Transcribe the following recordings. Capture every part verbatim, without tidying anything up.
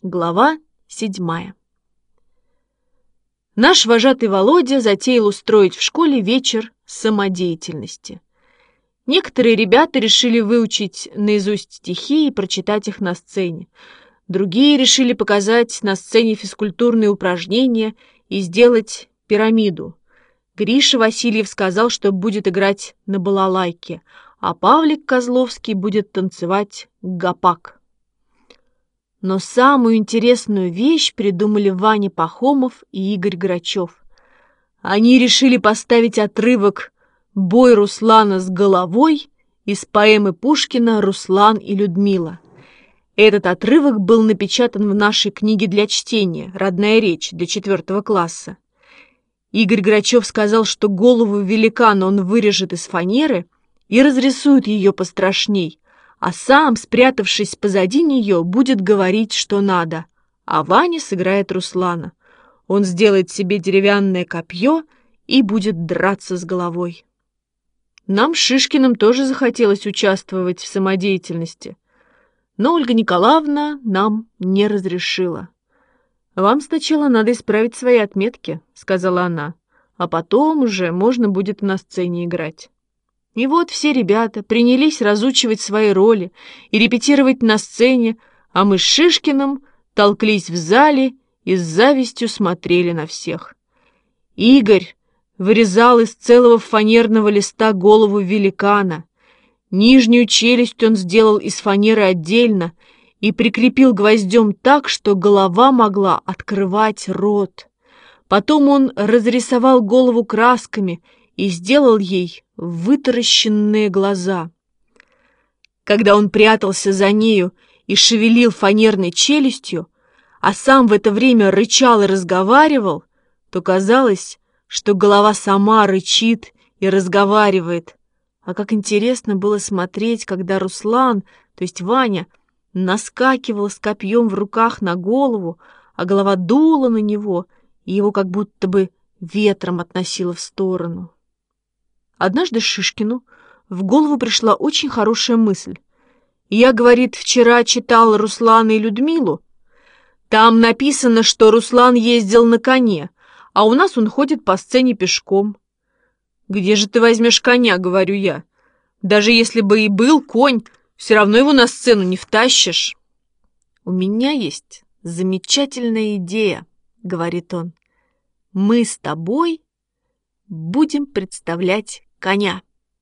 Глава седьмая. Наш вожатый Володя затеял устроить в школе вечер самодеятельности. Некоторые ребята решили выучить наизусть стихи и прочитать их на сцене. Другие решили показать на сцене физкультурные упражнения и сделать пирамиду. Гриша Васильев сказал, что будет играть на балалайке, а Павлик Козловский будет танцевать гопак. Но самую интересную вещь придумали Ваня Пахомов и Игорь Грачев. Они решили поставить отрывок «Бой Руслана с головой» из поэмы Пушкина «Руслан и Людмила». Этот отрывок был напечатан в нашей книге для чтения «Родная речь» для четвертого класса. Игорь Грачев сказал, что голову великана он вырежет из фанеры и разрисует ее пострашней, а сам, спрятавшись позади нее, будет говорить, что надо, а Ваня сыграет Руслана. Он сделает себе деревянное копье и будет драться с головой. Нам с Шишкиным тоже захотелось участвовать в самодеятельности, но Ольга Николаевна нам не разрешила. «Вам сначала надо исправить свои отметки», — сказала она, «а потом уже можно будет на сцене играть». И вот все ребята принялись разучивать свои роли и репетировать на сцене, а мы с Шишкиным толклись в зале и с завистью смотрели на всех. Игорь вырезал из целого фанерного листа голову великана. Нижнюю челюсть он сделал из фанеры отдельно и прикрепил гвоздем так, что голова могла открывать рот. Потом он разрисовал голову красками и сделал ей вытаращенные глаза. Когда он прятался за нею и шевелил фанерной челюстью, а сам в это время рычал и разговаривал, то казалось, что голова сама рычит и разговаривает. А как интересно было смотреть, когда Руслан, то есть Ваня, наскакивал с копьем в руках на голову, а голова дула на него, и его как будто бы ветром относило в сторону. Однажды Шишкину в голову пришла очень хорошая мысль. Я, говорит, вчера читал Руслана и Людмилу. Там написано, что Руслан ездил на коне, а у нас он ходит по сцене пешком. «Где же ты возьмешь коня?» — говорю я. «Даже если бы и был конь, все равно его на сцену не втащишь». «У меня есть замечательная идея», — говорит он. «Мы с тобой будем представлять коня».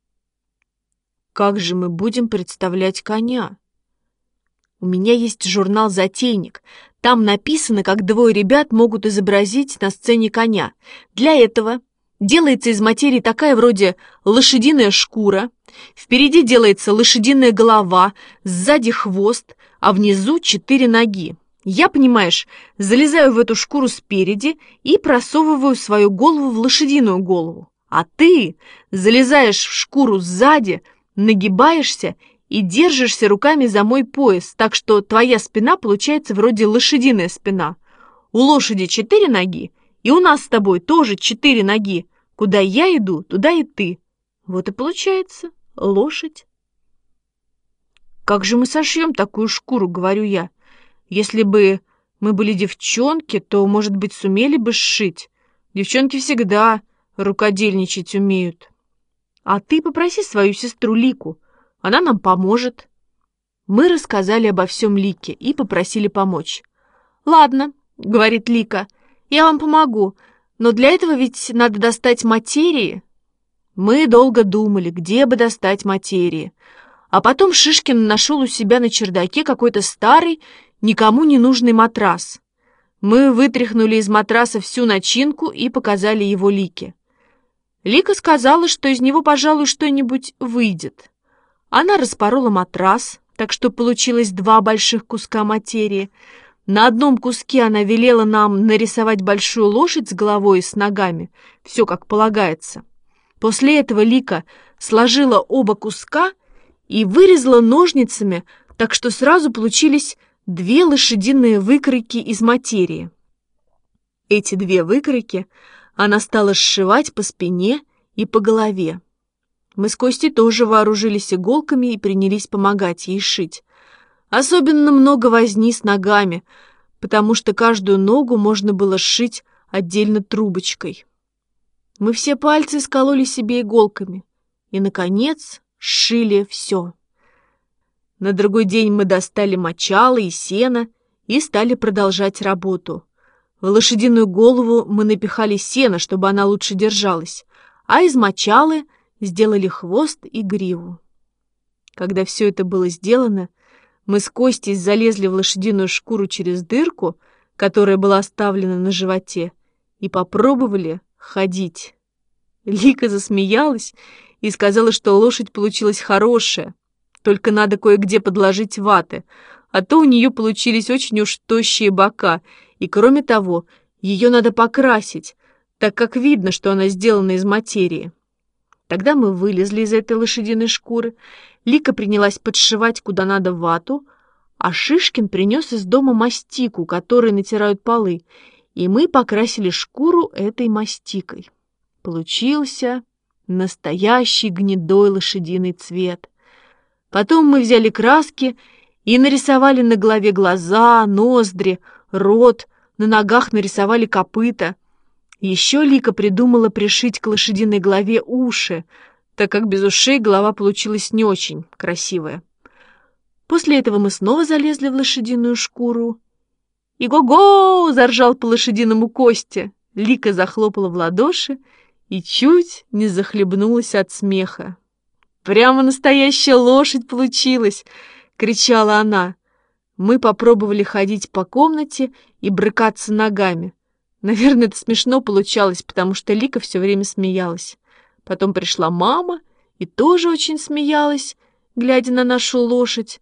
«Как же мы будем представлять коня?» «У меня есть журнал «Затейник». Там написано, как двое ребят могут изобразить на сцене коня. Для этого делается из материи такая вроде лошадиная шкура, впереди делается лошадиная голова, сзади хвост, а внизу четыре ноги. Я, понимаешь, залезаю в эту шкуру спереди и просовываю свою голову в лошадиную голову. А ты залезаешь в шкуру сзади, нагибаешься и держишься руками за мой пояс, так что твоя спина получается вроде лошадиная спина. У лошади четыре ноги, и у нас с тобой тоже четыре ноги. Куда я иду, туда и ты. Вот и получается лошадь». «Как же мы сошьем такую шкуру?» — говорю я. «Если бы мы были девчонки, то, может быть, сумели бы сшить. Девчонки всегда рукодельничать умеют. А ты попроси свою сестру Лику, она нам поможет». Мы рассказали обо всем Лике и попросили помочь. «Ладно», — говорит Лика, — «я вам помогу, но для этого ведь надо достать материи». Мы долго думали, где бы достать материи. А потом Шишкин нашел у себя на чердаке какой-то старый, никому не нужный матрас. Мы вытряхнули из матраса всю начинку и показали его Лике. Лика сказала, что из него, пожалуй, что-нибудь выйдет. Она распорола матрас, так что получилось два больших куска материи. На одном куске она велела нам нарисовать большую лошадь с головой и с ногами, все как полагается. После этого Лика сложила оба куска и вырезала ножницами, так что сразу получились две лошадиные выкройки из материи. Эти две выкройки она стала сшивать по спине и по голове. Мы с Костей тоже вооружились иголками и принялись помогать ей шить. Особенно много возни с ногами, потому что каждую ногу можно было сшить отдельно трубочкой. Мы все пальцы скололи себе иголками и, наконец, сшили все. На другой день мы достали мочало и сено и стали продолжать работу. В лошадиную голову мы напихали сено, чтобы она лучше держалась, а из мочалы сделали хвост и гриву. Когда все это было сделано, мы с Костей залезли в лошадиную шкуру через дырку, которая была оставлена на животе, и попробовали ходить. Лика засмеялась и сказала, что лошадь получилась хорошая, только надо кое-где подложить ваты, а то у нее получились очень уж тощие бока, и, кроме того, ее надо покрасить, так как видно, что она сделана из материи. Тогда мы вылезли из этой лошадиной шкуры, Лика принялась подшивать куда надо вату, а Шишкин принес из дома мастику, которой натирают полы, и мы покрасили шкуру этой мастикой. Получился настоящий гнедой лошадиный цвет. Потом мы взяли краски и нарисовали на голове глаза, ноздри, рот, на ногах нарисовали копыта. Еще Лика придумала пришить к лошадиной голове уши, так как без ушей голова получилась не очень красивая. После этого мы снова залезли в лошадиную шкуру. И го-го! Заржал по-лошадиному Костя. Лика захлопала в ладоши и чуть не захлебнулась от смеха. «Прямо настоящая лошадь получилась!» — кричала она. Мы попробовали ходить по комнате и брыкаться ногами. Наверное, это смешно получалось, потому что Лика все время смеялась. Потом пришла мама и тоже очень смеялась, глядя на нашу лошадь.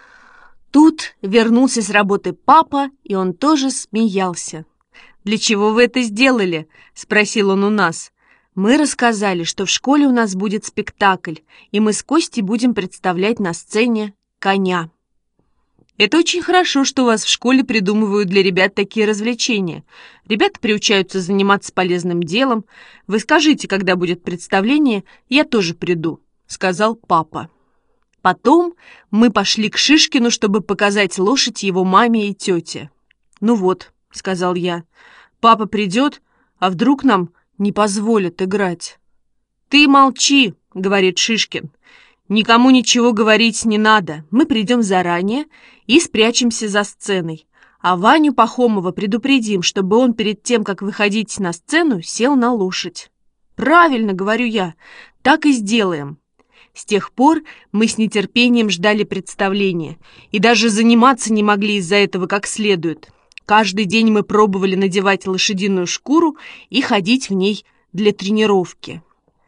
Тут вернулся с работы папа, и он тоже смеялся. «Для чего вы это сделали?» — спросил он у нас. Мы рассказали, что в школе у нас будет спектакль, и мы с Костей будем представлять на сцене коня. «Это очень хорошо, что у вас в школе придумывают для ребят такие развлечения. Ребята приучаются заниматься полезным делом. Вы скажите, когда будет представление, я тоже приду», — сказал папа. Потом мы пошли к Шишкину, чтобы показать лошадь его маме и тете. «Ну вот», — сказал я, — «папа придет, а вдруг нам не позволят играть?» «Ты молчи», — говорит Шишкин. «Никому ничего говорить не надо. Мы придем заранее и спрячемся за сценой. А Ваню Пахомова предупредим, чтобы он перед тем, как выходить на сцену, сел на лошадь». «Правильно, — говорю я, — так и сделаем». С тех пор мы с нетерпением ждали представления и даже заниматься не могли из-за этого как следует. Каждый день мы пробовали надевать лошадиную шкуру и ходить в ней для тренировки.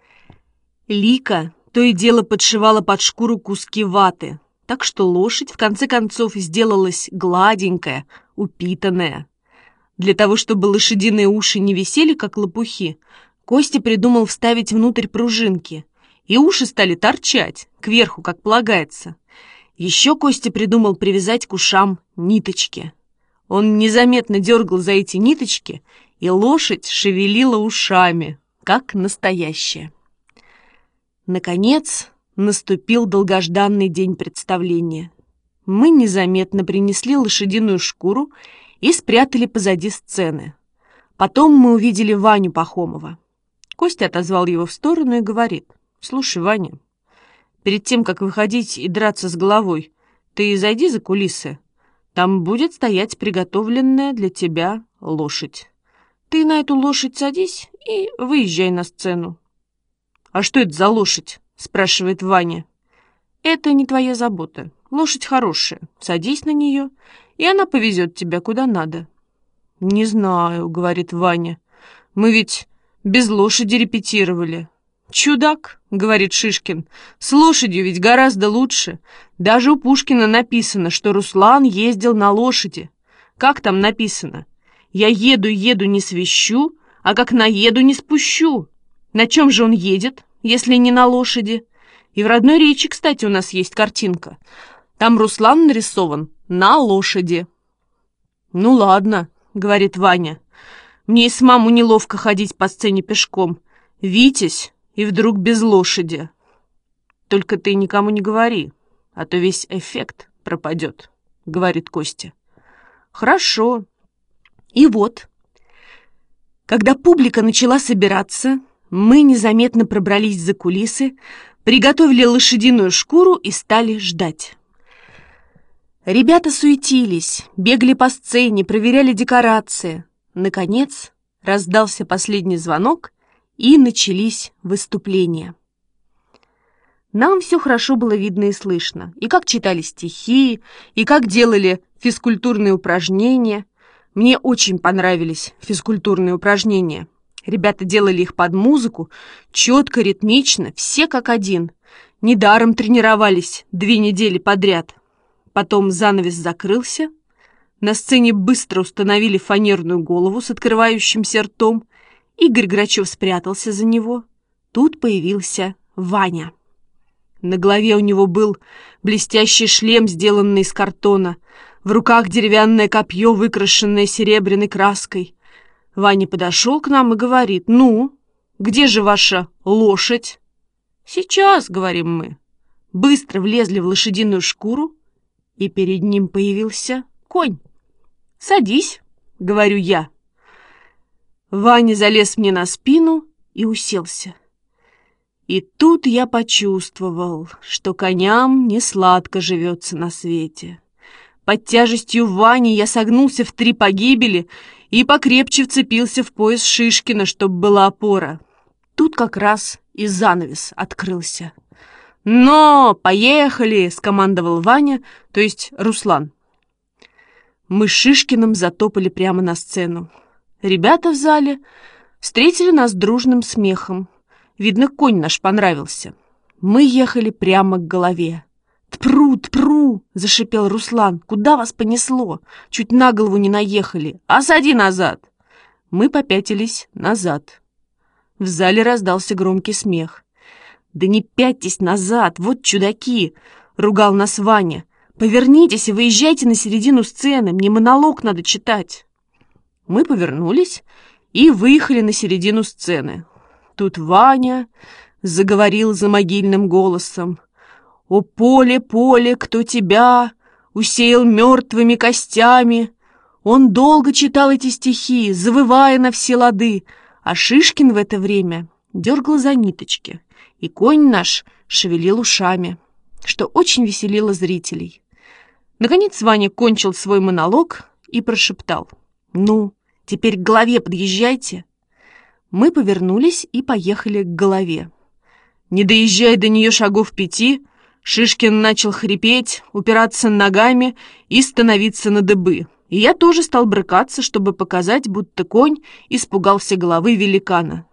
Лика то и дело подшивала под шкуру куски ваты, так что лошадь в конце концов сделалась гладенькая, упитанная. Для того, чтобы лошадиные уши не висели, как лопухи, Костя придумал вставить внутрь пружинки, и уши стали торчать кверху, как полагается. Еще Костя придумал привязать к ушам ниточки. Он незаметно дергал за эти ниточки, и лошадь шевелила ушами, как настоящая. Наконец наступил долгожданный день представления. Мы незаметно принесли лошадиную шкуру и спрятали позади сцены. Потом мы увидели Ваню Пахомова. Костя отозвал его в сторону и говорит: «Слушай, Ваня, перед тем, как выходить и драться с головой, ты зайди за кулисы. Там будет стоять приготовленная для тебя лошадь. Ты на эту лошадь садись и выезжай на сцену». «А что это за лошадь?» — спрашивает Ваня. «Это не твоя забота. Лошадь хорошая. Садись на нее, и она повезет тебя куда надо». «Не знаю», — говорит Ваня. «Мы ведь без лошади репетировали». «Чудак», — говорит Шишкин, — «с лошадью ведь гораздо лучше. Даже у Пушкина написано, что Руслан ездил на лошади. Как там написано? Я еду, еду, не свищу, а как наеду, не спущу. На чем же он едет, если не на лошади? И в родной речи, кстати, у нас есть картинка. Там Руслан нарисован на лошади». «Ну ладно», — говорит Ваня, — «мне и самому неловко ходить по сцене пешком. Витязь, и вдруг без лошади. Только ты никому не говори, а то весь эффект пропадет», — говорит Костя. Хорошо. И вот, когда публика начала собираться, мы незаметно пробрались за кулисы, приготовили лошадиную шкуру и стали ждать. Ребята суетились, бегали по сцене, проверяли декорации. Наконец раздался последний звонок, и начались выступления. Нам все хорошо было видно и слышно, и как читали стихи, и как делали физкультурные упражнения. Мне очень понравились физкультурные упражнения. Ребята делали их под музыку, четко, ритмично, все как один. Недаром тренировались две недели подряд. Потом занавес закрылся. На сцене быстро установили фанерную голову с открывающимся ртом. Игорь Грачев спрятался за него. Тут появился Ваня. На голове у него был блестящий шлем, сделанный из картона. В руках деревянное копье, выкрашенное серебряной краской. Ваня подошел к нам и говорит: «Ну, где же ваша лошадь?» «Сейчас», — говорим мы. Быстро влезли в лошадиную шкуру, и перед ним появился конь. «Садись», — говорю я. Ваня залез мне на спину и уселся. И тут я почувствовал, что коням не сладко живется на свете. Под тяжестью Вани я согнулся в три погибели и покрепче вцепился в пояс Шишкина, чтобы была опора. Тут как раз и занавес открылся. «Но, поехали!» — скомандовал Ваня, то есть Руслан. Мы с Шишкиным затопали прямо на сцену. Ребята в зале встретили нас дружным смехом. Видно, конь наш понравился. Мы ехали прямо к голове. «Тпру, тпру!» — зашипел Руслан. «Куда вас понесло? Чуть на голову не наехали. Осади назад!» Мы попятились назад. В зале раздался громкий смех. «Да не пятьтесь назад, вот чудаки!» — ругал нас Ваня. «Повернитесь и выезжайте на середину сцены, мне монолог надо читать». Мы повернулись и выехали на середину сцены. Тут Ваня заговорил за могильным голосом: «О поле, поле, кто тебя усеял мертвыми костями!» Он долго читал эти стихи, завывая на все лады, а Шишкин в это время дергал за ниточки, и конь наш шевелил ушами, что очень веселило зрителей. Наконец Ваня кончил свой монолог и прошептал: «Ну, теперь к голове подъезжайте». Мы повернулись и поехали к голове. Не доезжая до нее шагов пяти, Шишкин начал хрипеть, упираться ногами и становиться на дыбы. И я тоже стал брыкаться, чтобы показать, будто конь испугался головы великана.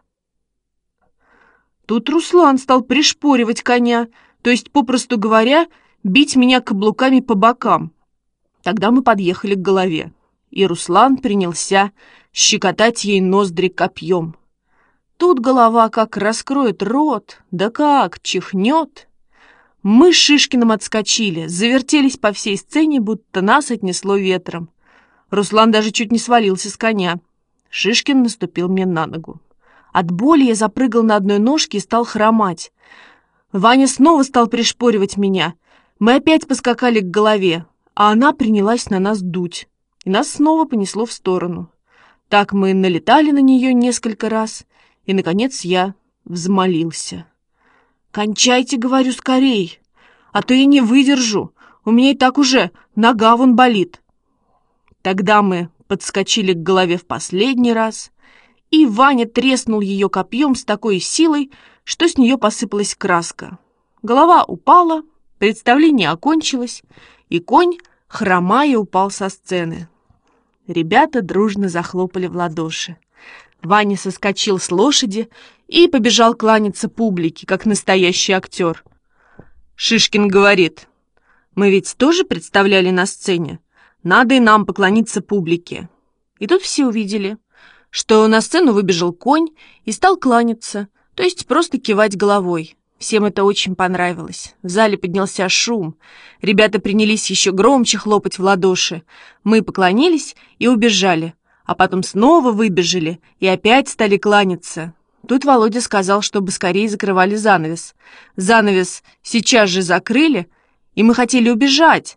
Тут Руслан стал пришпоривать коня, то есть, попросту говоря, бить меня каблуками по бокам. Тогда мы подъехали к голове, и Руслан принялся щекотать ей ноздри копьем. Тут голова как раскроет рот, да как чихнет. Мы с Шишкиным отскочили, завертелись по всей сцене, будто нас отнесло ветром. Руслан даже чуть не свалился с коня. Шишкин наступил мне на ногу. От боли я запрыгал на одной ножке и стал хромать. Ваня снова стал пришпоривать меня. Мы опять поскакали к голове, а она принялась на нас дуть, и нас снова понесло в сторону. Так мы налетали на нее несколько раз, и, наконец, я взмолился. «Кончайте, — говорю, — скорей, а то я не выдержу, у меня и так уже нога вон болит». Тогда мы подскочили к голове в последний раз, и Ваня треснул ее копьем с такой силой, что с нее посыпалась краска. Голова упала, представление окончилось, и конь, хромая, упал со сцены. Ребята дружно захлопали в ладоши. Ваня соскочил с лошади и побежал кланяться публике, как настоящий актер. Шишкин говорит: «Мы ведь тоже представляли на сцене. Надо и нам поклониться публике». И тут все увидели, что на сцену выбежал конь и стал кланяться, то есть просто кивать головой. Всем это очень понравилось. В зале поднялся шум. Ребята принялись еще громче хлопать в ладоши. Мы поклонились и убежали, а потом снова выбежали и опять стали кланяться. Тут Володя сказал, чтобы скорее закрывали занавес. Занавес сейчас же закрыли, и мы хотели убежать.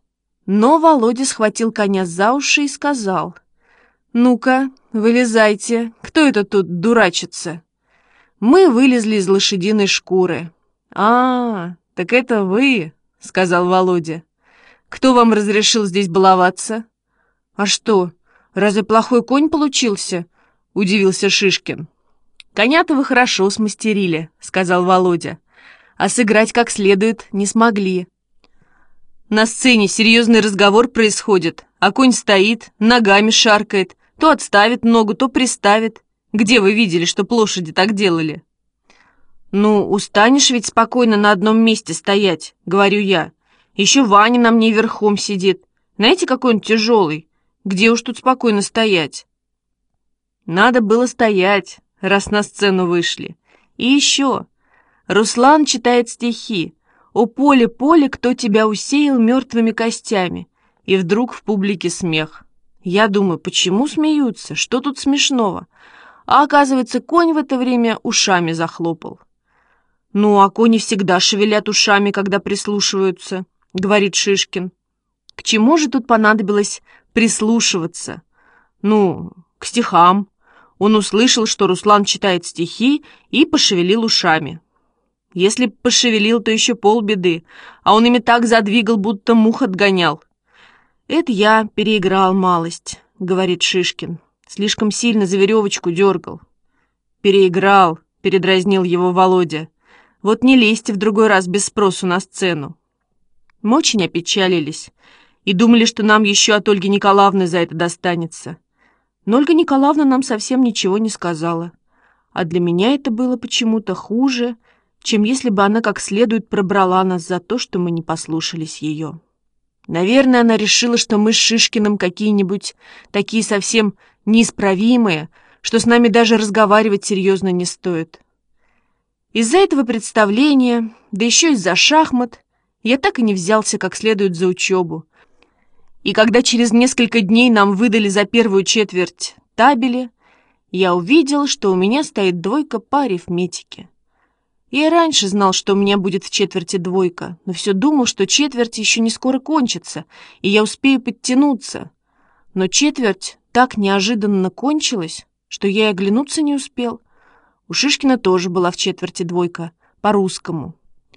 Но Володя схватил коня за уши и сказал: «Ну-ка, вылезайте, кто это тут дурачится?» Мы вылезли из лошадиной шкуры. «А, так это вы», — сказал Володя. «Кто вам разрешил здесь баловаться?» «А что, разве плохой конь получился?» — удивился Шишкин. «Коня-то вы хорошо смастерили», — сказал Володя. «А сыграть как следует не смогли. На сцене серьезный разговор происходит, а конь стоит, ногами шаркает, то отставит ногу, то приставит. Где вы видели, чтоб лошади так делали?» «Ну, устанешь ведь спокойно на одном месте стоять», — говорю я. «Еще Ваня на мне верхом сидит. Знаете, какой он тяжелый? Где уж тут спокойно стоять?» Надо было стоять, раз на сцену вышли. И еще. Руслан читает стихи. «О поле, поле, кто тебя усеял мертвыми костями?» И вдруг в публике смех. Я думаю, почему смеются? Что тут смешного? А оказывается, конь в это время ушами захлопал. «Ну, а кони всегда шевелят ушами, когда прислушиваются», — говорит Шишкин. «К чему же тут понадобилось прислушиваться?» «Ну, к стихам». Он услышал, что Руслан читает стихи, и пошевелил ушами. Если б пошевелил, то еще полбеды, а он ими так задвигал, будто мух отгонял. «Это я переиграл малость», — говорит Шишкин. «Слишком сильно за веревочку дергал». «Переиграл», — передразнил его Володя. «Вот не лезьте в другой раз без спросу на сцену». Мы очень опечалились и думали, что нам еще от Ольги Николаевны за это достанется. Но Ольга Николаевна нам совсем ничего не сказала. А для меня это было почему-то хуже, чем если бы она как следует пробрала нас за то, что мы не послушались ее. Наверное, она решила, что мы с Шишкиным какие-нибудь такие совсем неисправимые, что с нами даже разговаривать серьезно не стоит. Из-за этого представления, да еще из-за шахмат, я так и не взялся как следует за учебу. И когда через несколько дней нам выдали за первую четверть табели, я увидел, что у меня стоит двойка по арифметике. Я и раньше знал, что у меня будет в четверти двойка, но все думал, что четверть еще не скоро кончится, и я успею подтянуться. Но четверть так неожиданно кончилась, что я и оглянуться не успел. У Шишкина тоже была в четверти двойка, по-русскому.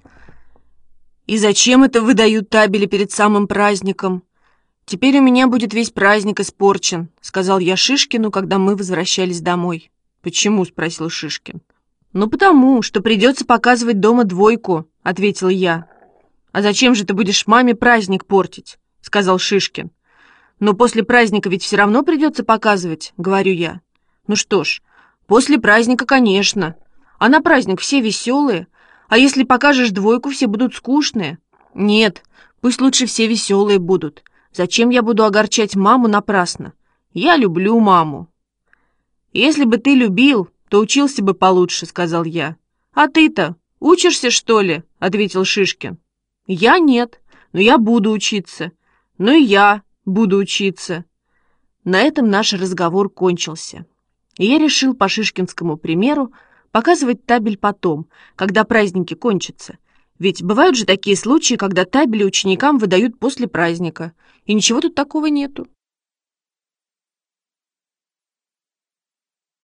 «И зачем это выдают табели перед самым праздником? Теперь у меня будет весь праздник испорчен», — сказал я Шишкину, когда мы возвращались домой. «Почему?» — спросил Шишкин. «Ну, потому, что придется показывать дома двойку», — ответил я. «А зачем же ты будешь маме праздник портить?» — сказал Шишкин. «Но после праздника ведь все равно придется показывать», — говорю я. «Ну что ж, после праздника, конечно. А на праздник все веселые. А если покажешь двойку, все будут скучные. Нет, пусть лучше все веселые будут. Зачем я буду огорчать маму напрасно? Я люблю маму». «Если бы ты любил, то учился бы получше», — сказал я. «А ты-то учишься, что ли?» — ответил Шишкин. «Я нет, но я буду учиться. Ну и я буду учиться». На этом наш разговор кончился. И я решил по шишкинскому примеру показывать табель потом, когда праздники кончатся. Ведь бывают же такие случаи, когда табели ученикам выдают после праздника, и ничего тут такого нету.